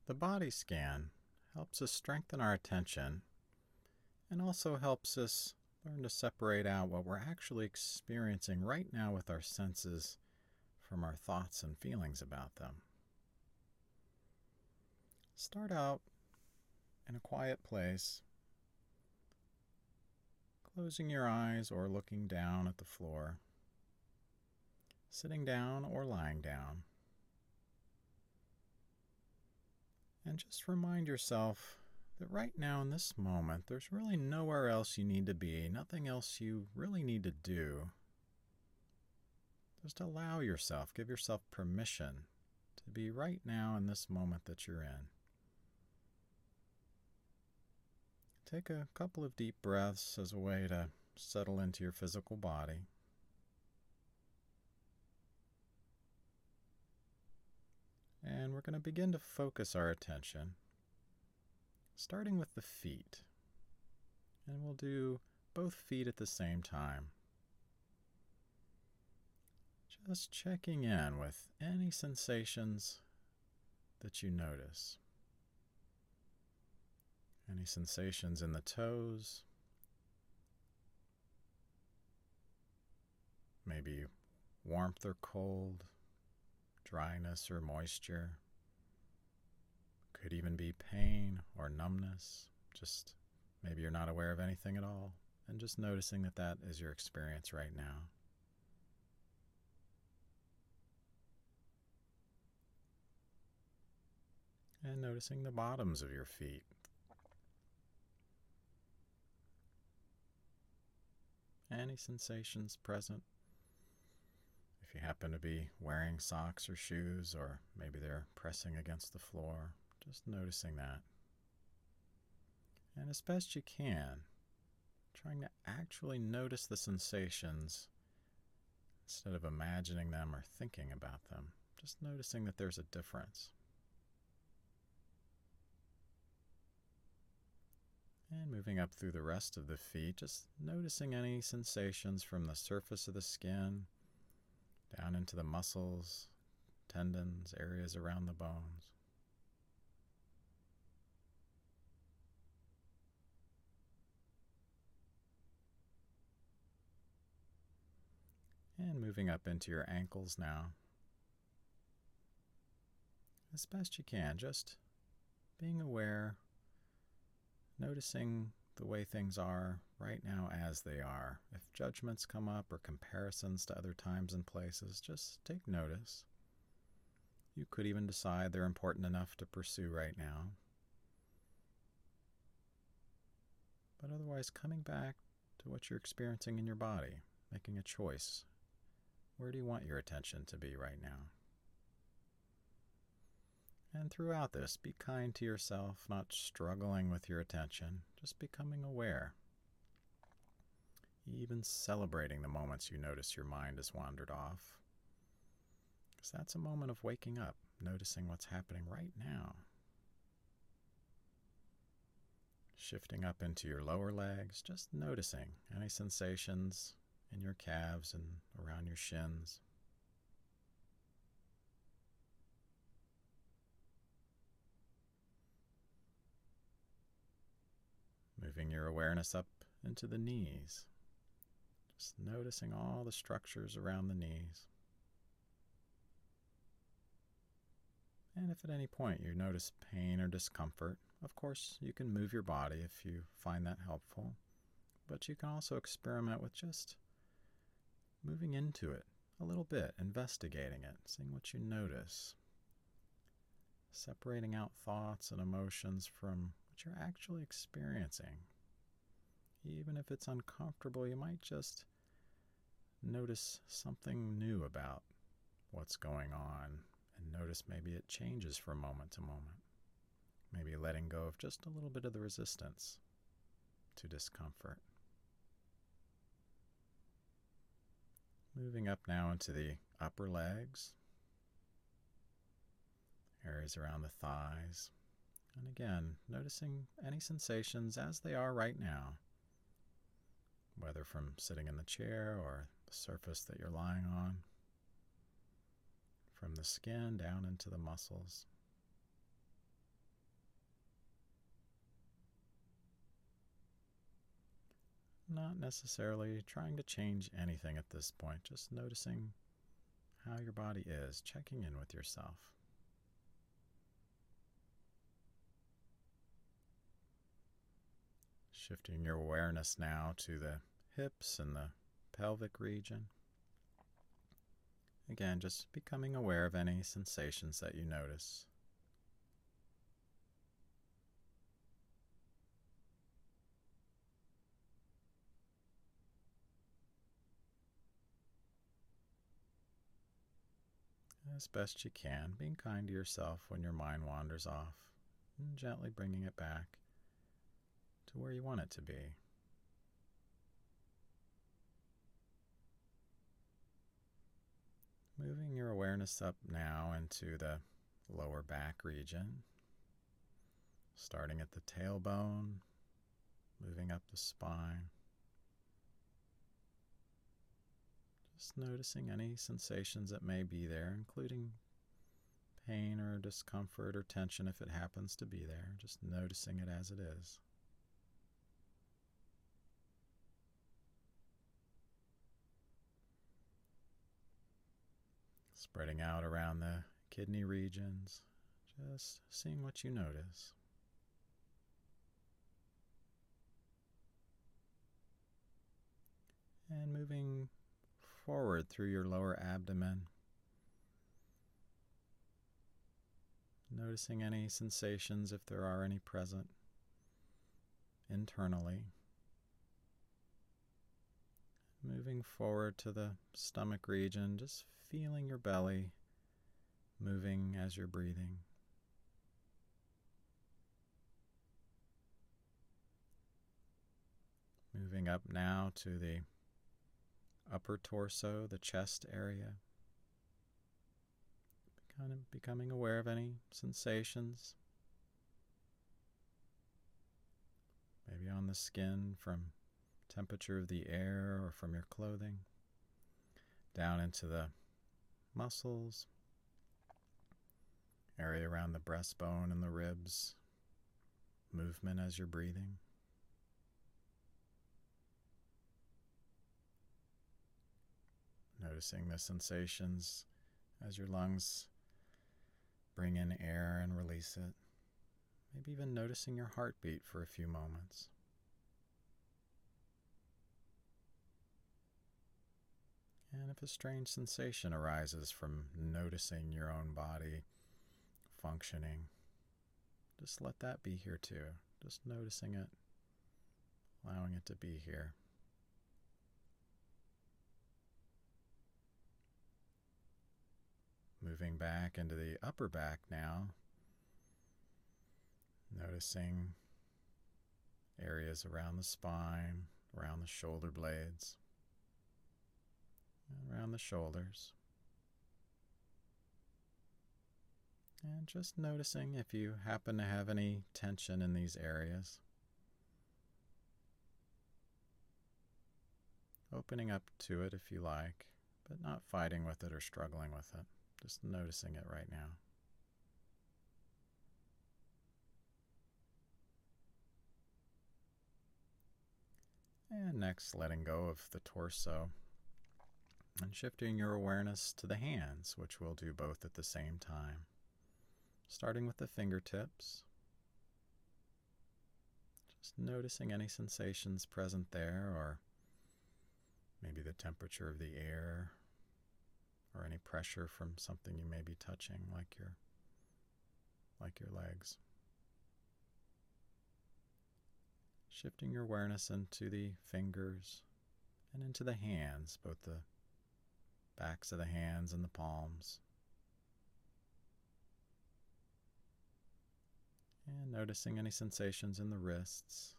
The body scan helps us strengthen our attention and also helps us learn to separate out what we're actually experiencing right now with our senses from our thoughts and feelings about them. Start out in a quiet place, closing your eyes or looking down at the floor, sitting down or lying down. And just remind yourself that right now in this moment, there's really nowhere else you need to be, nothing else you really need to do. Just allow yourself, give yourself permission to be right now in this moment that you're in. Take a couple of deep breaths as a way to settle into your physical body. And we're going to begin to focus our attention, starting with the feet. And we'll do both feet at the same time. Just checking in with any sensations that you notice. Any sensations in the toes, maybe warmth or cold, dryness or moisture. Could even be pain or numbness. Just maybe you're not aware of anything at all, and just noticing that that is your experience right now. And noticing the bottoms of your feet. Any sensations present? If you happen to be wearing socks or shoes, or maybe they're pressing against the floor, just noticing that. And as best you can, trying to actually notice the sensations instead of imagining them or thinking about them. Just noticing that there's a difference. And moving up through the rest of the feet, just noticing any sensations from the surface of the skin down into the muscles, tendons, areas around the bones. And moving up into your ankles now. As best you can, just being aware, noticing the way things are right now as they are. If judgments come up or comparisons to other times and places, just take notice. You could even decide they're important enough to pursue right now. But otherwise, coming back to what you're experiencing in your body, making a choice. Where do you want your attention to be right now? And throughout this, be kind to yourself, not struggling with your attention, just becoming aware. Even celebrating the moments you notice your mind has wandered off. Because that's a moment of waking up, noticing what's happening right now. Shifting up into your lower legs, just noticing any sensations in your calves and around your shins. Moving your awareness up into the knees. Just noticing all the structures around the knees. And if at any point you notice pain or discomfort, of course you can move your body if you find that helpful. But you can also experiment with just moving into it a little bit, investigating it, seeing what you notice. Separating out thoughts and emotions from what you're actually experiencing. Even if it's uncomfortable, you might just notice something new about what's going on, and notice maybe it changes from moment to moment. Maybe letting go of just a little bit of the resistance to discomfort. Moving up now into the upper legs, areas around the thighs. And again, noticing any sensations as they are right now, whether from sitting in the chair or the surface that you're lying on, from the skin down into the muscles. Not necessarily trying to change anything at this point, just noticing how your body is, checking in with yourself. Shifting your awareness now to the hips and the pelvic region. Again, just becoming aware of any sensations that you notice. As best you can, being kind to yourself when your mind wanders off, and gently bringing it back to where you want it to be. Moving your awareness up now into the lower back region, starting at the tailbone, moving up the spine. Just noticing any sensations that may be there, including pain or discomfort or tension if it happens to be there. Just noticing it as it is. Spreading out around the kidney regions, just seeing what you notice. And moving forward through your lower abdomen, noticing any sensations if there are any present internally. Moving forward to the stomach region, just feeling your belly moving as you're breathing. Moving up now to the upper torso, the chest area. Kind of becoming aware of any sensations. Maybe on the skin from temperature of the air or from your clothing. Down into the muscles, area around the breastbone and the ribs. Movement as you're breathing. Noticing the sensations as your lungs bring in air and release it. Maybe even noticing your heartbeat for a few moments. And if a strange sensation arises from noticing your own body functioning, just let that be here too. Just noticing it, allowing it to be here. Moving back into the upper back now, noticing areas around the spine, around the shoulder blades, around the shoulders. And just noticing if you happen to have any tension in these areas. Opening up to it if you like, but not fighting with it or struggling with it. Just noticing it right now. And next, letting go of the torso and shifting your awareness to the hands, which we'll do both at the same time. Starting with the fingertips. Just noticing any sensations present there, or maybe the temperature of the air, or any pressure from something you may be touching, like your legs. Shifting your awareness into the fingers and into the hands, both the backs of the hands and the palms. And noticing any sensations in the wrists.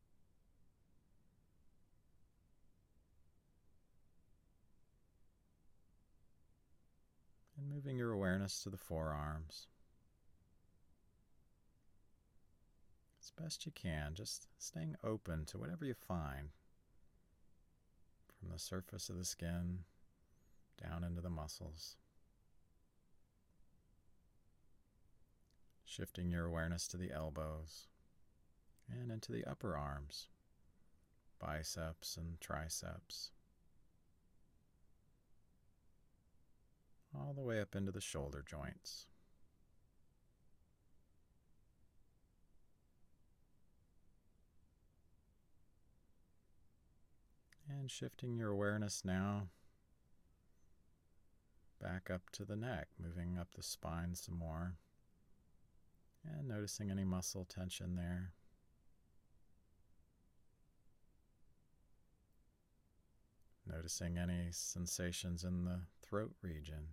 And moving your awareness to the forearms. As best you can, just staying open to whatever you find. From the surface of the skin down into the muscles. Shifting your awareness to the elbows and into the upper arms. biceps and triceps, all the way up into the shoulder joints. And shifting your awareness now back up to the neck, moving up the spine some more, and noticing any muscle tension there. Noticing any sensations in the throat region.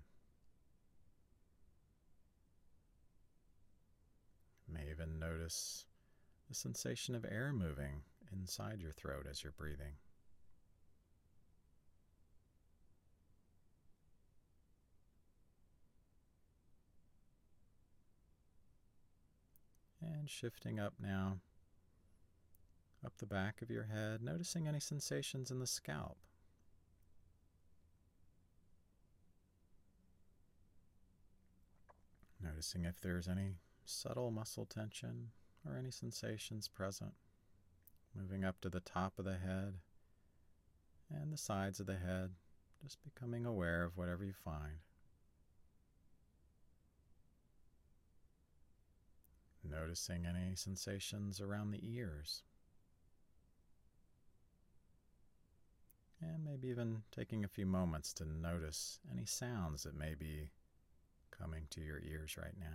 You may even notice the sensation of air moving inside your throat as you're breathing. And shifting up now, up the back of your head, noticing any sensations in the scalp. Noticing if there's any subtle muscle tension or any sensations present. Moving up to the top of the head and the sides of the head, just becoming aware of whatever you find. Noticing any sensations around the ears. And maybe even taking a few moments to notice any sounds that may be coming to your ears right now.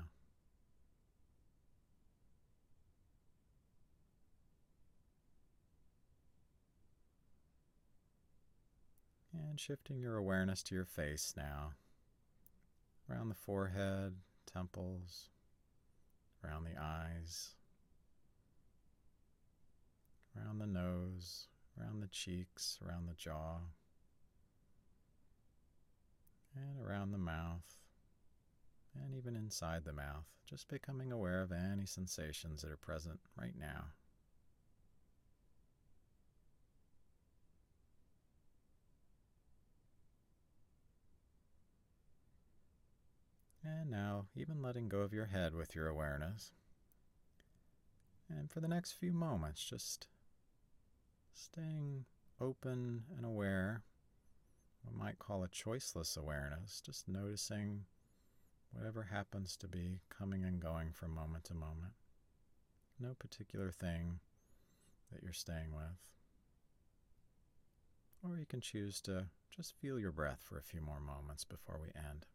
And shifting your awareness to your face now, around the forehead, temples, around the eyes, around the nose, around the cheeks, around the jaw, and around the mouth, and even inside the mouth, just becoming aware of any sensations that are present right now. And now, even letting go of your head with your awareness. And for the next few moments, just staying open and aware, what we might call a choiceless awareness, just noticing whatever happens to be coming and going from moment to moment. No particular thing that you're staying with. Or you can choose to just feel your breath for a few more moments before we end.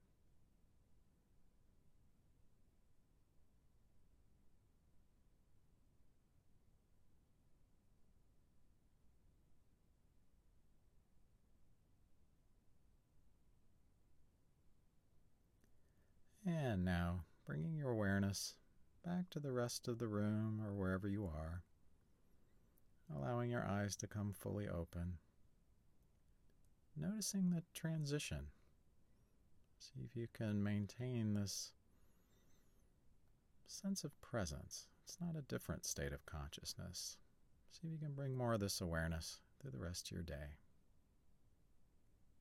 And now, bringing your awareness back to the rest of the room or wherever you are, allowing your eyes to come fully open, noticing the transition. See if you can maintain this sense of presence. It's not a different state of consciousness. See if you can bring more of this awareness through the rest of your day.